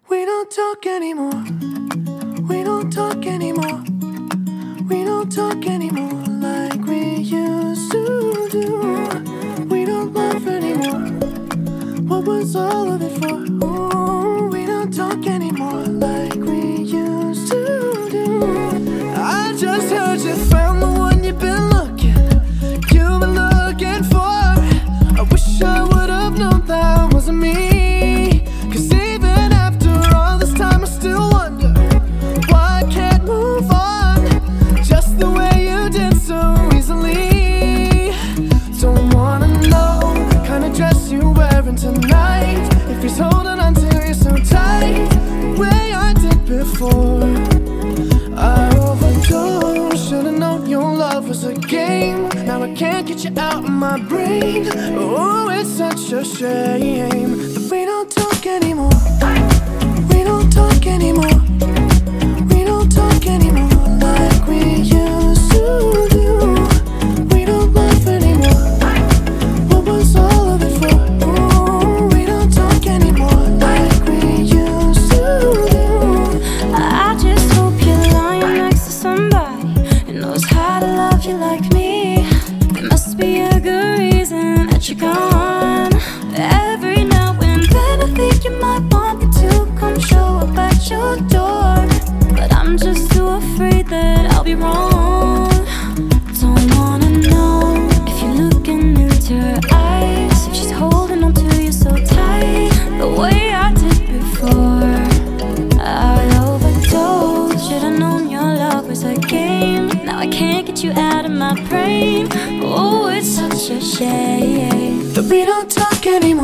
We don't talk anymore. We don't talk anymore. We don't talk anymore like we used to do. We don't laugh anymore. What was all of it for? Ooh, we don't talk anymore like we used to do. I just heard you found the one you've been looking for. I wish I would have known that wasn't me. 'Cause even after all this time I still wonder why I can't move on just the way you did so easily. Don't wanna know the kind of dress you're wearing tonight, if he's holding on to you so tight the way I did before. I overdosed, should've known your love was a game. Now I can't get you out of my brain. Oh, it's such a shame that we don't talk anymore. We don't talk anymore. We don't talk anymore like we used to do. We don't laugh anymore. What was all of it for? Ooh, we don't talk anymore like we used to do. I just hope you're lying next to somebody who knows how to love you like me. There must be a good reason that you're gone. Every now and then I think you might want me to come show up at your door, but I'm just too afraid that I'll be wrong. Don't wanna know if you're looking into her eyes, if she's holding on to you so tight the way I did before. I overdosed, should've known your love was a game. Now I can't get you out of my brain. Oh, it's such a shame That we don't talk anymore.